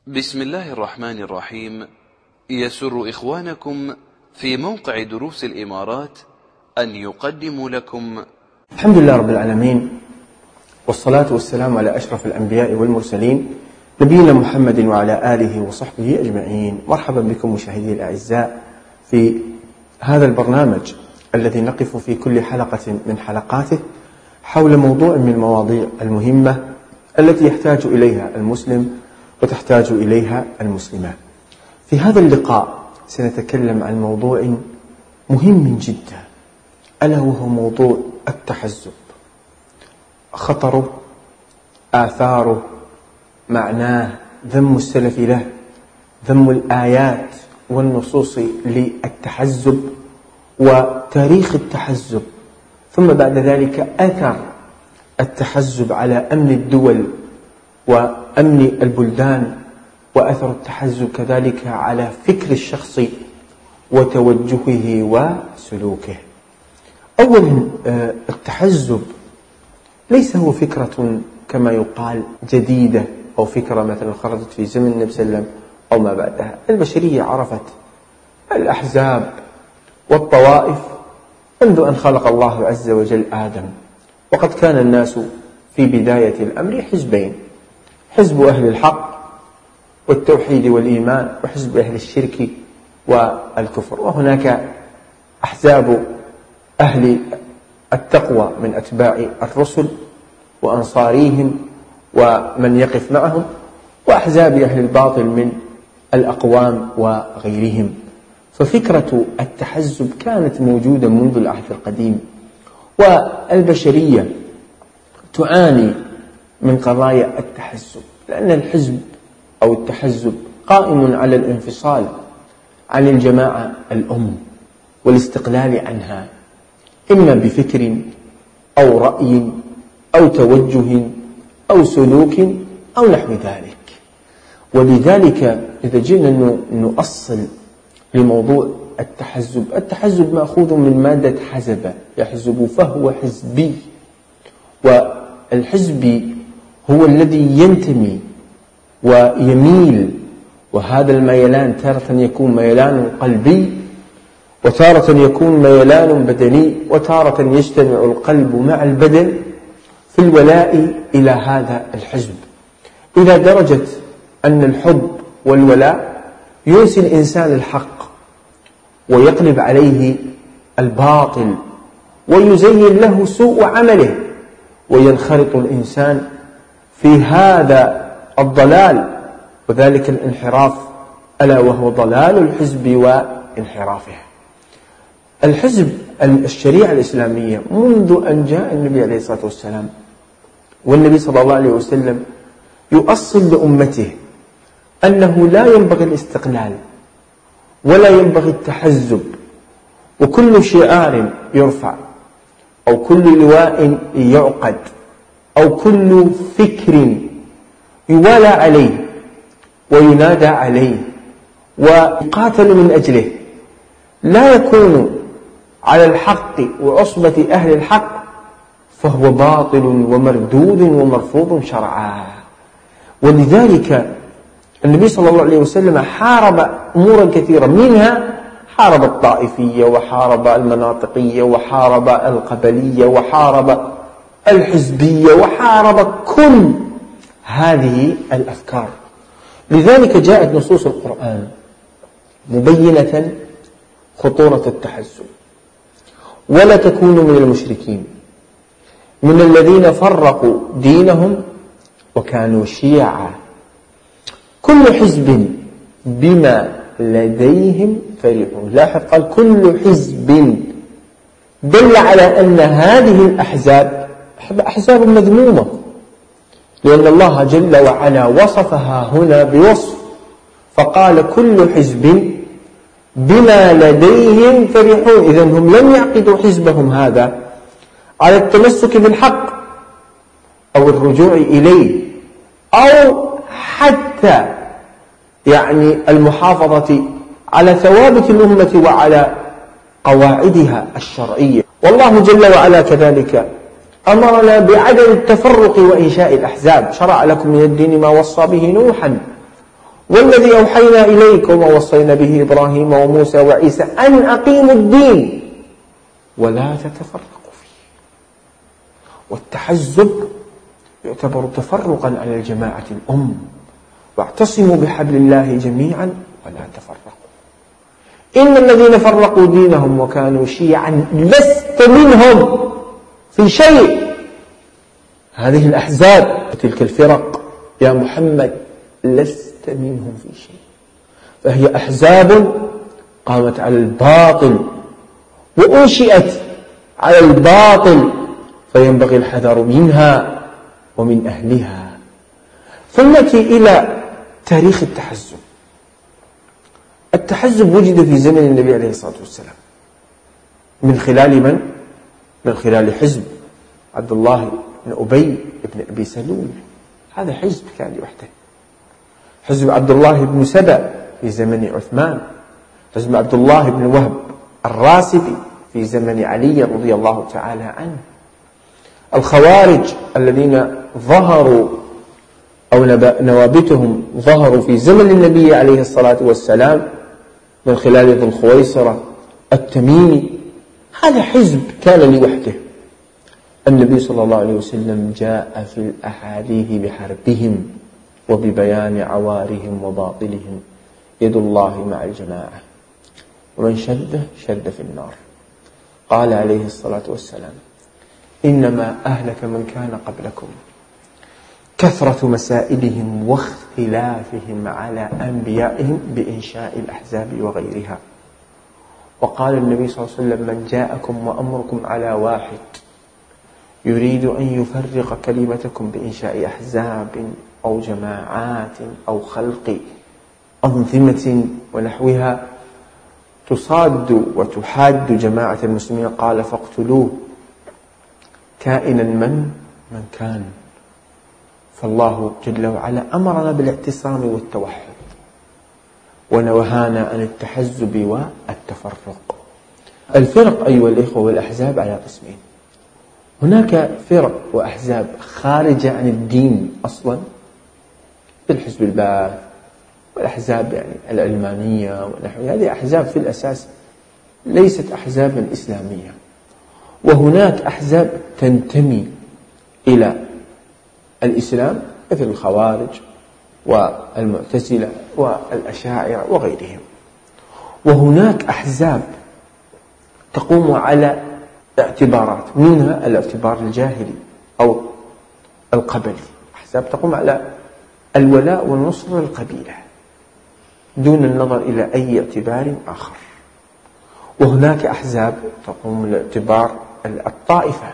بسم الله الرحمن الرحيم. يسر إخوانكم في موقع دروس الإمارات أن يقدموا لكم الحمد لله رب العالمين، والصلاة والسلام على أشرف الأنبياء والمرسلين نبينا محمد وعلى آله وصحبه أجمعين. مرحبا بكم مشاهدي الأعزاء في هذا البرنامج الذي نقف في كل حلقة من حلقاته حول موضوع من المواضيع المهمة التي يحتاج إليها المسلم وتحتاج إليها المسلمات. في هذا اللقاء سنتكلم عن موضوع مهم جدا، ألا وهو موضوع التحزب، خطره، آثاره، معناه، ذم السلف له، ذم الآيات والنصوص للتحزب وتاريخ التحزب، ثم بعد ذلك أثر التحزب على أمن الدول وأمن البلدان، وأثر التحزب كذلك على فكر الشخص وتوجهه وسلوكه. أولا، التحزب ليس هو فكرة كما يقال جديدة أو فكرة مثلا خرجت في زمن النبي صلى الله عليه وسلم أو ما بعدها. البشرية عرفت الأحزاب والطوائف منذ أن خلق الله عز وجل آدم، وقد كان الناس في بداية الأمر حزبين: حزب أهل الحق والتوحيد والإيمان، وحزب أهل الشرك والكفر. وهناك أحزاب أهل التقوى من أتباع الرسل وأنصاريهم ومن يقف معهم، وأحزاب أهل الباطل من الأقوام وغيرهم. ففكرة التحزب كانت موجودة منذ العهد القديم، والبشرية تعاني من قضايا التحزب، لأن الحزب أو التحزب قائم على الانفصال عن الجماعة الأم والاستقلال عنها، إما بفكر أو رأي أو توجه أو سلوك أو نحو ذلك. ولذلك إذا جئنا نؤصل لموضوع التحزب، التحزب مأخوذ من مادة حزب، يحزب، فهو حزبي، والحزبي هو الذي ينتمي ويميل، وهذا الميلان تارة يكون ميلان قلبي، وتارة يكون ميلان بدني، وتارة يجتمع القلب مع البدن في الولاء إلى هذا الحزب. إذا درجت أن الحب والولاء ينسي الإنسان الحق ويقلب عليه الباطل ويزين له سوء عمله، وينخرط الإنسان في هذا الضلال وذلك الانحراف، ألا وهو ضلال الحزب وانحرافه. الحزب، الشريعة الإسلامية منذ أن جاء النبي عليه الصلاة والسلام، والنبي صلى الله عليه وسلم يؤصل لأمته أنه لا ينبغي الاستقلال ولا ينبغي التحزب، وكل شعار يرفع أو كل لواء يعقد أو كل فكر يوالى عليه وينادى عليه ويقاتل من أجله لا يكون على الحق وعصبة أهل الحق، فهو باطل ومردود ومرفوض شرعا. ولذلك النبي صلى الله عليه وسلم حارب أمورا كثيرة، منها حارب الطائفية، وحارب المناطقية، وحارب القبلية، وحارب الحزبية، وحارب كل هذه الأفكار. لذلك جاءت نصوص القرآن مبينة خطورة التحزب: ولا تكونوا من المشركين من الذين فرقوا دينهم وكانوا شيعا كل حزب بما لديهم فرحون. لاحظ، قال كل حزب، دل على أن هذه الأحزاب أحزاب مذمومة، لأن الله جل وعلا وصفها هنا بوصف، فقال كل حزب بما لديهم فرحون. إذن هم لم يعقدوا حزبهم هذا على التمسك بالحق أو الرجوع إليه أو حتى المحافظة على ثوابت الأمة وعلى قواعدها الشرعية. والله جل وعلا كذلك أمرنا بعدم التفرق وإنشاء الأحزاب. شرع لكم من الدين ما وصى به نوحا والذي أوحينا إليك وما وصينا به إبراهيم وموسى وعيسى أن أقيموا الدين ولا تتفرقوا فيه. والتحزب يعتبر تفرقا على الجماعة الأم. واعتصموا بحبل الله جميعا ولا تفرقوا. إن الذين فرقوا دينهم وكانوا شيعا لست منهم في شيء. هذه الأحزاب وتلك الفرق يا محمد لست منهم في شيء، فهي أحزاب قامت على الباطل وأنشئت على الباطل، فينبغي الحذر منها ومن أهلها. فلنأتي إلى تاريخ التحزب. التحزب وجد في زمن النبي عليه الصلاة والسلام من خلال من؟ من خلال حزب عبد الله بن أبي بن أبي سلول. هذا حزب كان لوحده. حزب عبد الله بن سبأ في زمن عثمان. حزب عبد الله بن وهب الراسبي في زمن علي رضي الله تعالى عنه. الخوارج الذين ظهروا أو نوابتهم ظهروا في زمن النبي عليه الصلاة والسلام من خلال ذي الخويصرة التميمي. هذا حزب كان لوحده. النبي صلى الله عليه وسلم جاء في الأحاديث بحربهم وببيان عوارهم وباطلهم. يد الله مع الجماعة ومن شد في النار. قال عليه الصلاة والسلام إنما أهلك من كان قبلكم كثرة مسائلهم واختلافهم على أنبيائهم بإنشاء الأحزاب وغيرها. وقال النبي صلى الله عليه وسلم من جاءكم وأمركم على واحد يريد أن يفرق كلمتكم بإنشاء أحزاب أو جماعات أو خلق أنظمة ونحوها تصاد وتحاد جماعة المسلمين قال فاقتلوه كائنا من كان. فالله جل وعلا أمرنا بالاعتصام والتوحد ونهانا عن التحزب والتفرق. الفرق أيها الإخوة والأحزاب على قسمين. هناك فرق وأحزاب خارجة عن الدين أصلا بالحزب البعث والأحزاب يعني العلمانية ونحوها. هذه أحزاب في الأساس ليست أحزابا إسلامية. وهناك أحزاب تنتمي إلى الإسلام مثل الخوارج والمعتزلة والأشاعرة وغيرهم. وهناك أحزاب تقوم على اعتبارات، منها الاعتبار الجاهلي أو القبلي. أحزاب تقوم على الولاء والنصر للقبيلة دون النظر إلى أي اعتبار آخر. وهناك أحزاب تقوم على اعتبار الطائفة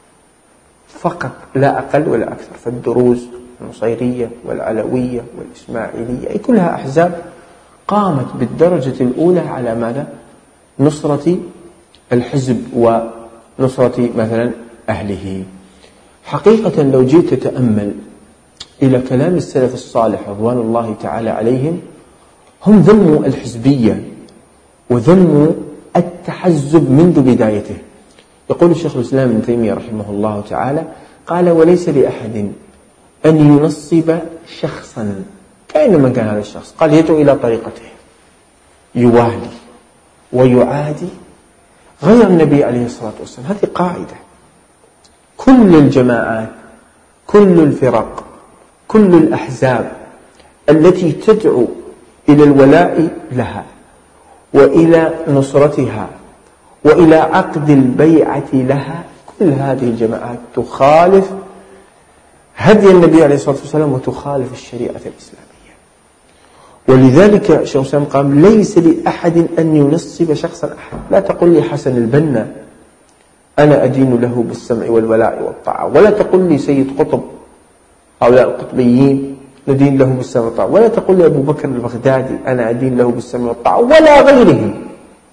فقط لا أقل ولا أكثر، فالدروز النصيرية والعلوية والإسماعيلية أي كلها أحزاب قامت بالدرجة الأولى على ماذا؟ نصرة الحزب ونصرة مثلا أهله. حقيقة لو جيت تتأمل إلى كلام السلف الصالح رضوان الله تعالى عليهم، هم ذموا الحزبية وذموا التحزب منذ بدايته. يقول الشيخ الإسلام ابن تيمية رحمه الله تعالى قال وليس لأحد أن ينصب شخصا كأنما كان هذا الشخص قال يدعو إلى طريقته يوالي ويعادي غير النبي عليه الصلاة والسلام. هذه قاعدة. كل الجماعات كل الفرق كل الأحزاب التي تدعو إلى الولاء لها وإلى نصرتها وإلى عقد البيعة لها، كل هذه الجماعات تخالف هدي النبي عليه الصلاة والسلام وتخالف الشريعة الإسلامية. ولذلك شيخ الإسلام قال ليس لأحد أن ينصب شخصا أحد. لا تقل لي حسن البنا أنا أدين له بالسمع والولاء والطاعة، ولا تقل لي سيد قطب هؤلاء القطبيين ندين له بالسمع والطاعة، ولا تقل لي أبو بكر البغدادي أنا أدين له بالسمع والطاعة، ولا غيرهم.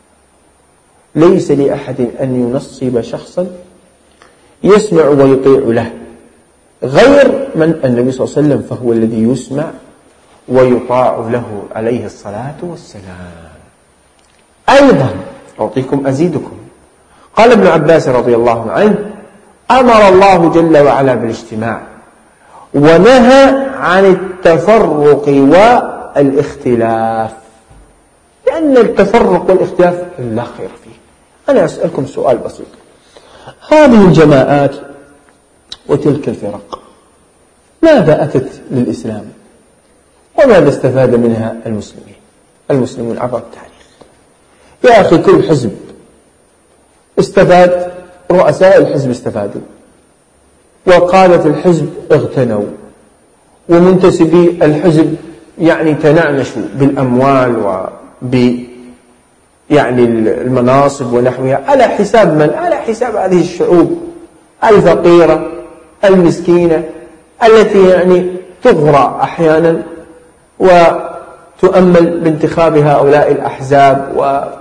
ليس لأحد أن ينصب شخصا يسمع ويطيع له غير من النبي صلى الله عليه وسلم، فهو الذي يسمع ويطاع له عليه الصلاة والسلام. أيضا أعطيكم أزيدكم. قال ابن عباس رضي الله عنه أمر الله جل وعلا بالاجتماع ونهى عن التفرق الاختلاف، لأن التفرق والاختلاف لا خير فيه. أنا أسألكم سؤال بسيط: هذه الجماعات وتلك الفرق ماذا أتت للإسلام وماذا استفاد منها المسلمون عبر التاريخ؟ يا أخي كل حزب استفاد، رؤساء الحزب استفادوا، وقادة الحزب اغتنوا، ومنتسبي الحزب تنعنشوا بالأموال المناصب ونحوها، على حساب من؟ على حساب هذه الشعوب الفقيرة المسكينة التي تغرى أحيانا وتؤمل بانتخاب هؤلاء الأحزاب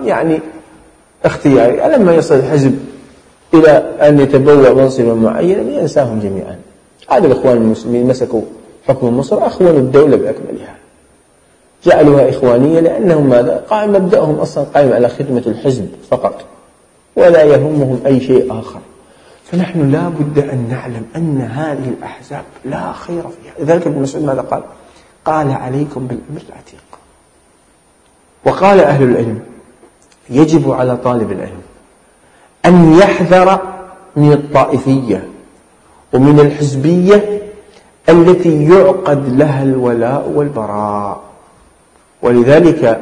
اختياري. لما يصل الحزب إلى أن يتبوأ منصبا معينا ينساهم جميعا. هذا الإخوان المسلمين مسكوا حكم مصر، أخونوا الدولة بأكملها، جعلوها إخوانية لأنهم ماذا؟ مبدأهم أصلا قائم على خدمة الحزب فقط ولا يهمهم أي شيء آخر. فنحن لا بد أن نعلم أن هذه الأحزاب لا خير فيها. لذلك ابن مسعود ماذا قال؟ قال: عليكم بالأمر العتيق. وقال أهل العلم: يجب على طالب العلم أن يحذر من الطائفية ومن الحزبية التي يعقد لها الولاء والبراء. ولذلك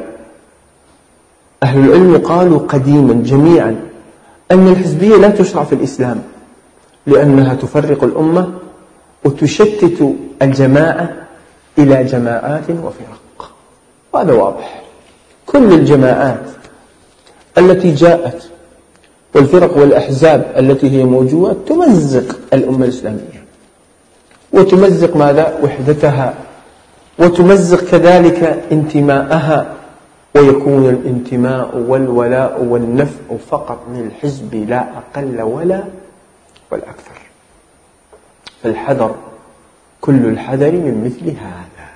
أهل العلم قالوا قديما جميعا أن الحزبية لا تشرع في الإسلام، لأنها تفرق الأمة وتشتت الجماعة إلى جماعات وفرق. وهذا واضح. كل الجماعات التي جاءت والفرق والأحزاب التي هي موجودة تمزق الأمة الإسلامية، وتمزق ماذا؟ وحدتها، وتمزق كذلك انتماءها، ويكون الانتماء والولاء والنفع فقط للحزب لا أقل ولا أكثر. فالحذر كل الحذر من مثل هذا.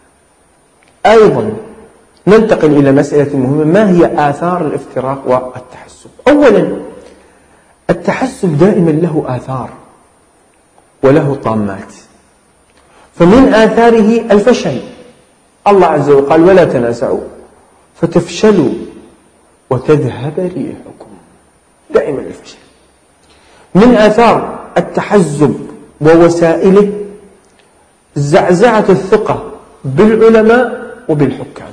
أيضا ننتقل إلى مسألة مهمة: ما هي آثار الافتراق والتحزب؟ أولا، التحزب دائما له آثار وله طامات. فمن آثاره الفشل. الله عز وجل قال: ولا تنازعوا فتفشلوا وتذهب ريحكم. دائما الفشل. من آثار التحزب ووسائله زعزعة الثقة بالعلماء وبالحكام.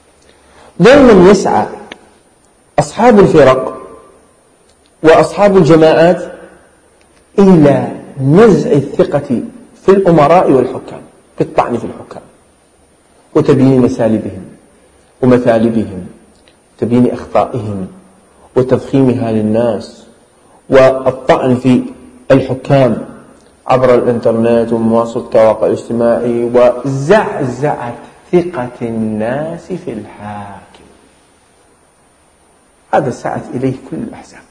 دائما يسعى أصحاب الفرق وأصحاب الجماعات إلى نزع الثقة في الأمراء والحكام، في الطعن في الحكام وتبيين مسالبهم ومثالبهم، تبيين أخطائهم وتفخيمها للناس، والطعن في الحكام عبر الإنترنت ومواصل التواصل الاجتماعي، وزعزعة ثقة الناس في الحاكم. هذا سعت إليه كل الأحزاب.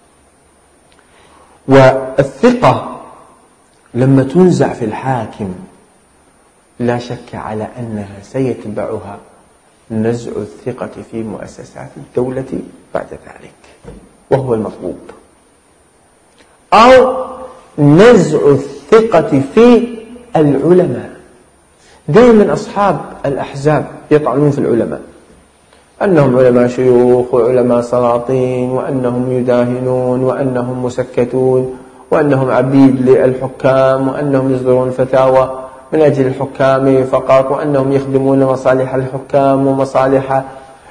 والثقة لما تنزع في الحاكم لا شك على أنها سيتبعها نزع الثقة في مؤسسات الدولة بعد ذلك، وهو المطلوب، أو نزع الثقة في العلماء. دائما أصحاب الأحزاب يطعنون في العلماء، أنهم علماء شيوخ وعلماء سلاطين، وأنهم يداهنون، وأنهم مسكتون، وأنهم عبيد للحكام، وأنهم يصدرون فتاوى من أجل الحكام فقط، وأنهم يخدمون مصالح الحكام ومصالح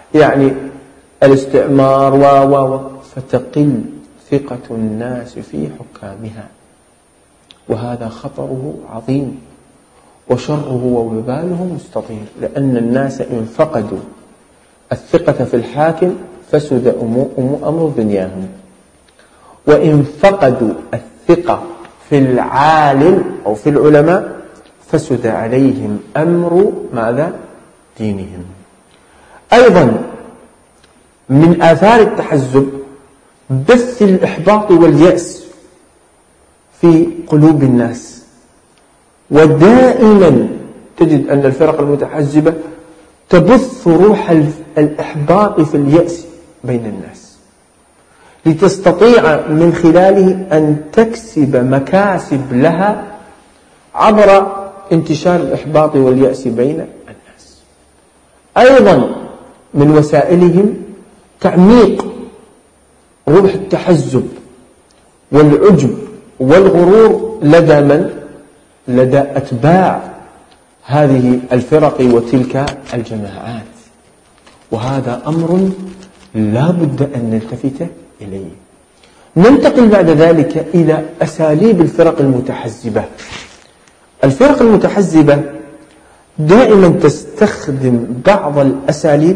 الاستعمار فتقل ثقة الناس في حكامها. وهذا خطره عظيم وشره ووباله مستطير، لأن الناس إن فقدوا الثقة في الحاكم فسد أمر دنياهم، وإن فقدوا الثقة في العالم أو في العلماء فسد عليهم أمر ماذا؟ دينهم. أيضا من آثار التحزب بث الإحباط واليأس في قلوب الناس، ودائما تجد أن الفرق المتحزبة تبث روح الإحباط في اليأس بين الناس، لتستطيع من خلاله أن تكسب مكاسب لها عبر انتشار الإحباط واليأس بين الناس. أيضا من وسائلهم تعميق روح التحزب والعجب والغرور لدى من؟ لدى أتباع هذه الفرق وتلك الجماعات، وهذا أمر لا بد أن نلتفت إليه. ننتقل بعد ذلك إلى أساليب الفرق المتحزبة. الفرق المتحزبة دائما تستخدم بعض الأساليب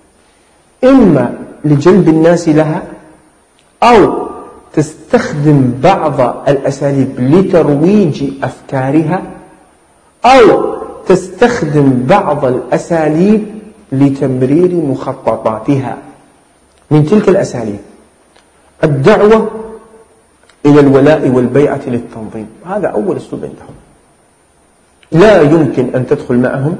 إما لجلب الناس لها، أو تستخدم بعض الأساليب لترويج أفكارها، أو تستخدم بعض الأساليب لتمرير مخططاتها. من تلك الأساليب الدعوة إلى الولاء والبيعة للتنظيم، هذا أول أسلوب عندهم. لا يمكن أن تدخل معهم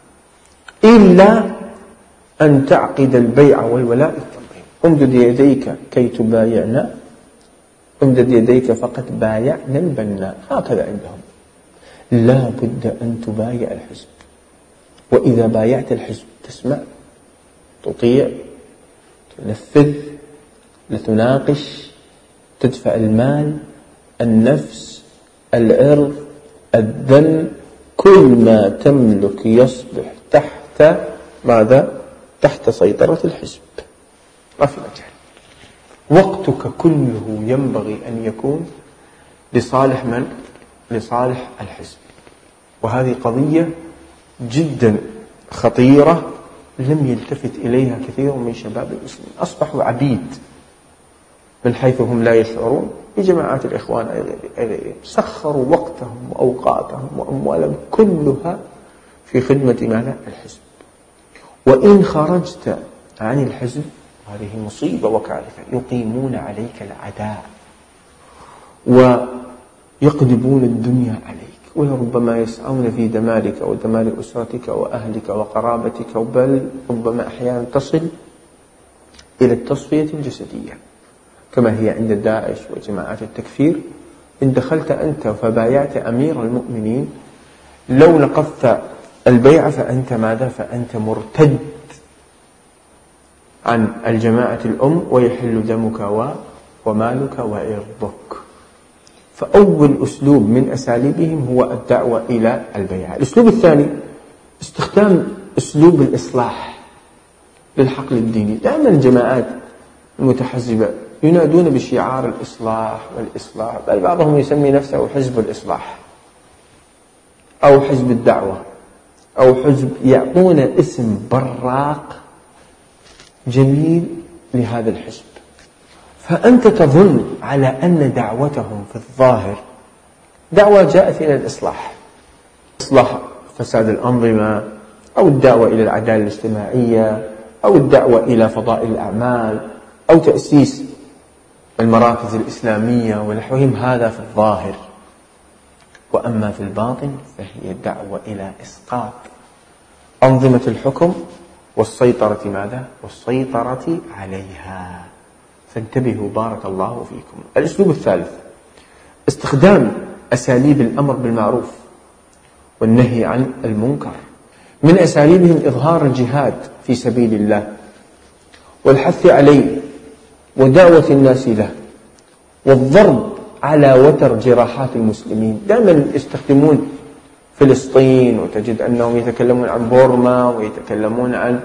إلا أن تعقد البيع والولاء للتنظيم. امدد يديك كي تبايعنا، امدد يديك فقد بايعنا البناء، هكذا عندهم. لا بد أن تبايع الحزب، وإذا بايعت الحزب تسمع، تطيع، تنفذ، لتناقش، تدفع المال، النفس، العرض، الدم، كل ما تملك يصبح تحت ماذا؟ تحت سيطرة الحزب، ما في مجال. وقتك كله ينبغي أن يكون لصالح من؟ لصالح الحزب. وهذه قضية جدا خطيرة لم يلتفت إليها كثير من شباب المسلمين. أصبحوا عبيد من حيث هم لا يشعرون بجماعات الإخوان أي غيرهم. سخروا وقتهم وأوقاتهم وأموالهم كلها في خدمة ماذا؟ الحزب. وإن خرجت عن الحزب هذه مصيبة وكارثة، يقيمون عليك العداء ويقلبون الدنيا عليك، ولربما يسعون في دمارك ودمار أسرتك وأهلك وقرابتك، بل ربما أحيانا تصل إلى التصفية الجسدية كما هي عند داعش وجماعات التكفير. إن دخلت أنت فبايعت أمير المؤمنين، لو نقضت البيعة فأنت ماذا؟ فأنت مرتد عن الجماعة الأم، ويحل دمك ومالك وإرضك. فأول أسلوب من أساليبهم هو الدعوة إلى البيعة. الأسلوب الثاني استخدام أسلوب الإصلاح للحقل الديني. دائما الجماعات المتحزبة ينادون بشعار الإصلاح والإصلاح، بل بعضهم يسمي نفسه حزب الإصلاح أو حزب الدعوة أو حزب، يعطون اسم براق جميل لهذا الحزب. فأنت تظن على أن دعوتهم في الظاهر دعوة جاءت إلى الإصلاح، إصلاح فساد الأنظمة، أو الدعوة إلى العدالة الاجتماعية، أو الدعوة إلى فضائل الأعمال، أو تأسيس المراكز الإسلامية ونحوهم. هذا في الظاهر، وأما في الباطن فهي دعوة إلى إسقاط أنظمة الحكم والسيطرة ماذا؟ والسيطرة عليها. فانتبهوا بارك الله فيكم. الأسلوب الثالث استخدام أساليب الأمر بالمعروف والنهي عن المنكر. من أساليبهم إظهار الجهاد في سبيل الله والحث عليه ودعوة الناس له والضرب على وتر جراحات المسلمين. دائما يستخدمون فلسطين، وتجد أنهم يتكلمون عن بورما ويتكلمون عن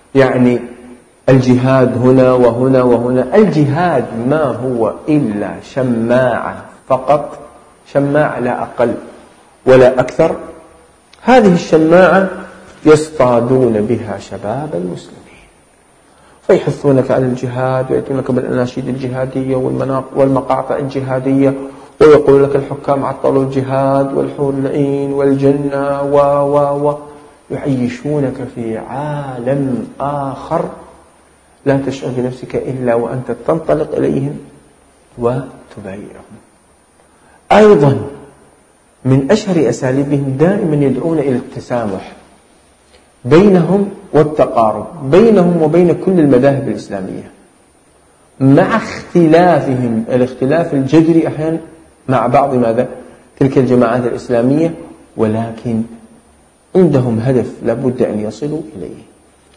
الجهاد هنا وهنا وهنا. الجهاد ما هو إلا شماعة فقط، شماعة لا أقل ولا أكثر. هذه الشماعة يصطادون بها شباب المسلمين، فيحثونك على الجهاد ويأتونك بالأناشيد الجهادية والمقاطع الجهادية، ويقول لك الحكام عطلوا الجهاد والحور العين والجنة يعيشونك في عالم آخر لا تشعر بنفسك إلا وأنت تنطلق إليهم وتبايعهم. أيضا من أشهر أساليبهم دائما يدعون إلى التسامح بينهم والتقارب بينهم وبين كل المذاهب الإسلامية، مع اختلافهم الاختلاف الجذري أحيانا مع بعض ماذا؟ تلك الجماعات الإسلامية، ولكن عندهم هدف لابد أن يصلوا إليه.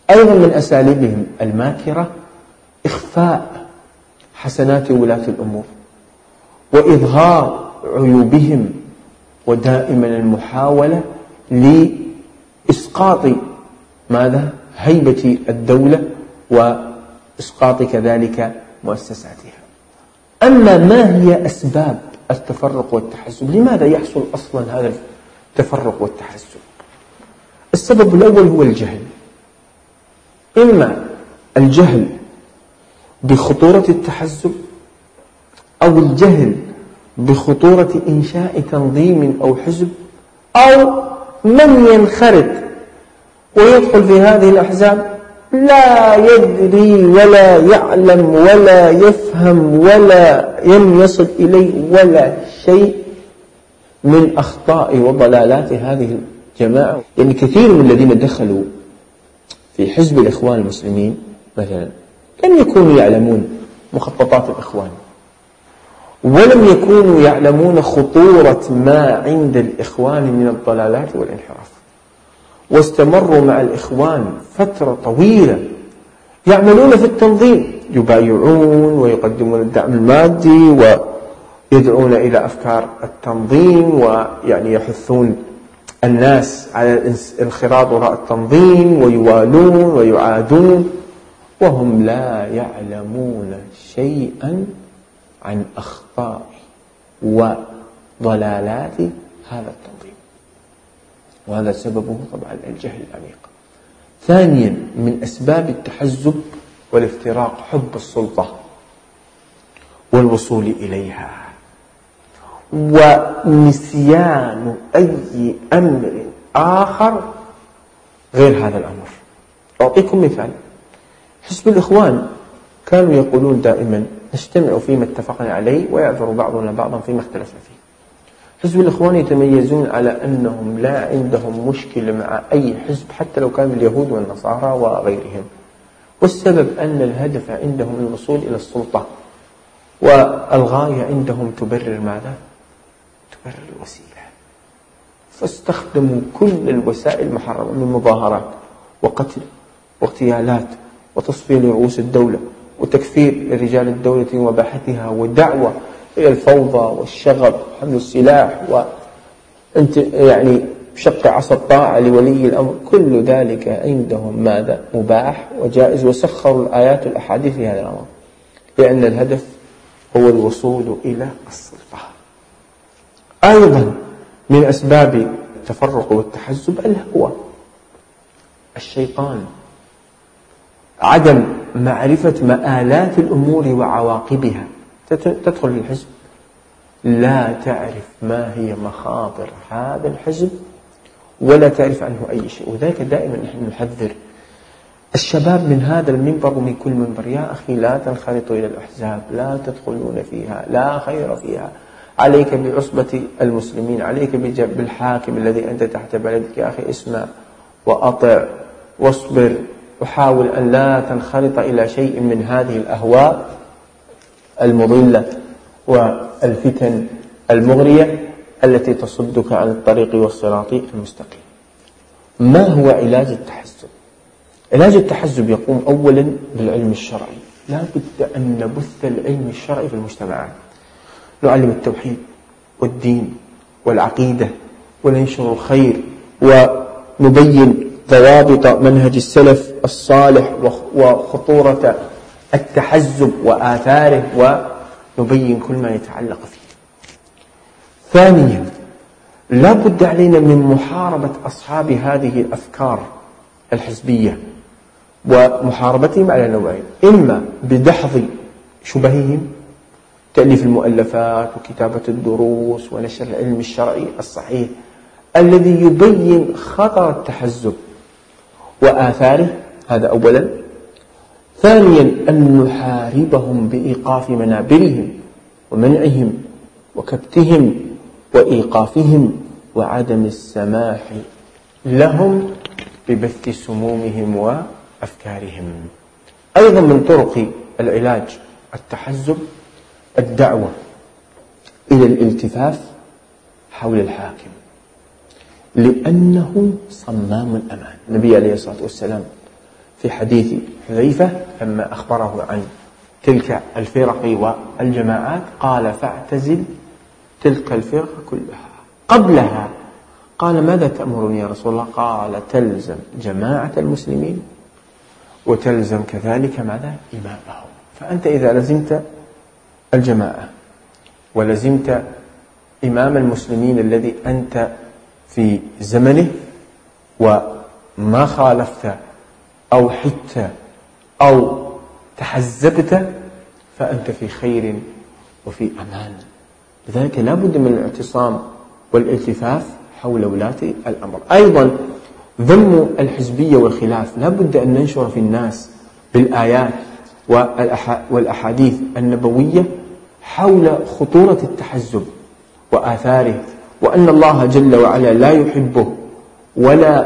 أيضا من أساليبهم الماكرة إخفاء حسنات ولاة الأمور وإظهار عيوبهم، ودائما المحاولة لإسقاط ماذا؟ هيبة الدولة وإسقاط كذلك مؤسساتها. أما ما هي أسباب التفرق والتحزب؟ لماذا يحصل أصلا هذا التفرق والتحزب؟ السبب الأول هو الجهل، إما الجهل بخطورة التحزب أو الجهل بخطورة إنشاء تنظيم أو حزب، أو من ينخرط ويدخل في هذه الأحزاب لا يدري ولا يعلم ولا يفهم ولا يصل إليه ولا شيء من أخطاء وضلالات هذه الجماعة. يعني كثير من الذين دخلوا في حزب الإخوان المسلمين مثلا لم يكونوا يعلمون مخططات الإخوان، ولم يكونوا يعلمون خطورة ما عند الإخوان من الضلالات والانحراف، واستمروا مع الإخوان فترة طويلة يعملون في التنظيم، يبايعون ويقدمون الدعم المادي ويدعون إلى أفكار التنظيم، ويعني يحثون الناس على الانخراط وراء التنظيم ويوالون ويعادون، وهم لا يعلمون شيئا عن أخطاء وضلالات هذا التنظيم، وهذا سببه طبعا الجهل العميق. ثانيا من أسباب التحزب والافتراق حب السلطة والوصول إليها، ونسيان أي أمر آخر غير هذا الأمر. أعطيكم مثال. حزب الإخوان كانوا يقولون دائما نجتمع فيما اتفقنا عليه ويعذر بعضنا بعضا فيما اختلفنا فيه. حزب الإخوان يتميزون على أنهم لا عندهم مشكلة مع أي حزب حتى لو كان اليهود والنصارى وغيرهم، والسبب أن الهدف عندهم الوصول إلى السلطة، والغاية عندهم تبرر ماذا؟ تبرر الوسيلة، فاستخدموا كل الوسائل المحرمة من مظاهرات وقتل واغتيالات وتصفية لرؤوس الدولة وتكفير لرجال الدولة وباحثها ودعوة إلى الفوضى والشغب وحمل السلاح وأنت يعني شق عصا الطاعة لولي الأمر. كل ذلك عندهم ماذا؟ مباح وجائز، وسخروا الآيات والأحاديث في هذا الأمر، لأن الهدف هو الوصول إلى السلطة. أيضا من أسباب التفرق والتحزب الهوى، الشيطان، عدم معرفة مآلات الأمور وعواقبها. تدخل الحزب لا تعرف ما هي مخاطر هذا الحزب ولا تعرف عنه أي شيء، وذلك دائما نحن نحذر الشباب من هذا المنبر ومن كل منبر: يا أخي لا تنخرطوا إلى الأحزاب، لا تدخلون فيها، لا خير فيها، عليك بعصبة المسلمين، عليك بالحاكم الذي أنت تحت بلدك. يا أخي اسمع وأطع واصبر، وحاول أن لا تنخرط إلى شيء من هذه الأهواء المضلة والفتن المغرية التي تصدك عن الطريق والصراط المستقيم. ما هو علاج التحزب؟ علاج التحزب يقوم أولا بالعلم الشرعي. لا بد أن نبث العلم الشرعي في المجتمعات، نعلم التوحيد والدين والعقيدة وننشر الخير ونبين ضوابط منهج السلف الصالح وخطورة التحزب وآثاره، ونبين كل ما يتعلق فيه. ثانيا لا بد علينا من محاربة أصحاب هذه الأفكار الحزبية، ومحاربتهم على نوعين: إما بدحض شبههم، تأليف المؤلفات وكتابة الدروس ونشر العلم الشرعي الصحيح الذي يبين خطر التحزب وآثاره، هذا أولا. ثانيا أن نحاربهم بإيقاف منابرهم ومنعهم وكبتهم وإيقافهم وعدم السماح لهم ببث سمومهم وأفكارهم. أيضا من طرق العلاج التحزب الدعوة إلى الالتفاف حول الحاكم، لأنه صمام الأمان. النبي عليه الصلاة والسلام في حديث حذيفة لما أخبره عن تلك الفرق والجماعات قال فاعتزل تلك الفرق كلها. قبلها قال ماذا تأمرني يا رسول الله؟ قال تلزم جماعة المسلمين وتلزم كذلك ماذا؟ إمامهم. فأنت إذا لزمت الجماعة ولزمت إمام المسلمين الذي أنت في زمنه وما خالفت أو حدت أو تحزبت فأنت في خير وفي أمان. لذلك لا بد من الاعتصام والالتفاف حول ولاة الأمر. أيضا ذم الحزبية والخلاف لا بد أن ننشر في الناس بالآيات والأحاديث النبوية حول خطورة التحزب وآثاره، وأن الله جل وعلا لا يحبه ولا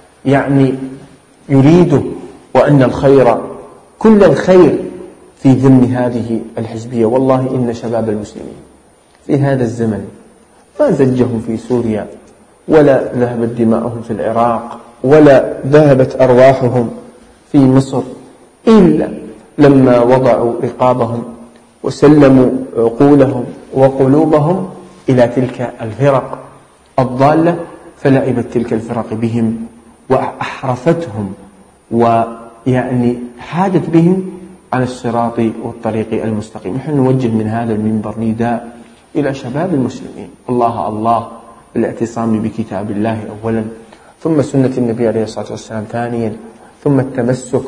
يريده، وأن الخير كل الخير في ذم هذه الحزبية. والله إن شباب المسلمين في هذا الزمن ما زجهم في سوريا ولا ذهبت دماؤهم في العراق ولا ذهبت أرواحهم في مصر إلا لما وضعوا رقابهم وسلموا عقولهم وقلوبهم إلى تلك الفرق الضالة، فلعبت تلك الفرق بهم وأحرفتهم حادت بهم على الصراط والطريق المستقيم. نحن نوجه من هذا المنبر نداء إلى شباب المسلمين: الله بالاعتصام بكتاب الله أولا، ثم سنة النبي عليه الصلاة والسلام ثانيا، ثم التمسك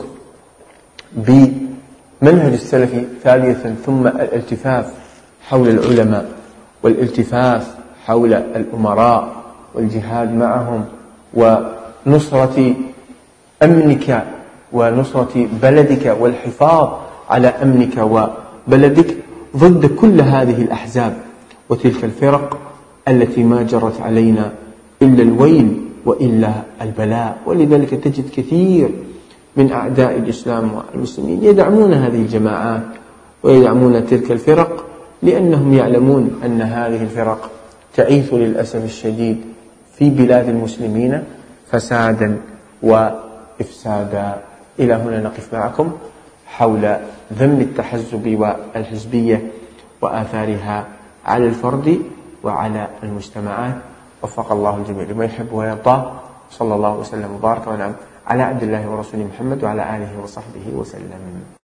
بمنهج السلف ثالثا، ثم الالتفاف حول العلماء والالتفاف حول الأمراء والجهاد معهم ونصرة أمنك ونصرة بلدك والحفاظ على أمنك وبلدك ضد كل هذه الأحزاب وتلك الفرق التي ما جرت علينا إلا الويل وإلا البلاء. ولذلك تجد كثير من أعداء الإسلام والمسلمين يدعمون هذه الجماعات ويدعمون تلك الفرق، لأنهم يعلمون أن هذه الفرق تعيث للأسف الشديد في بلاد المسلمين فسادا وإفسادا. إلى هنا نقف معكم حول ذم التحزب والحزبية وآثارها على الفرد وعلى المجتمعات. وفق الله الجميع لما يحب ويرضى. صلى الله وسلم وبارك ونعم على عبد الله ورسوله محمد وعلى آله وصحبه وسلم.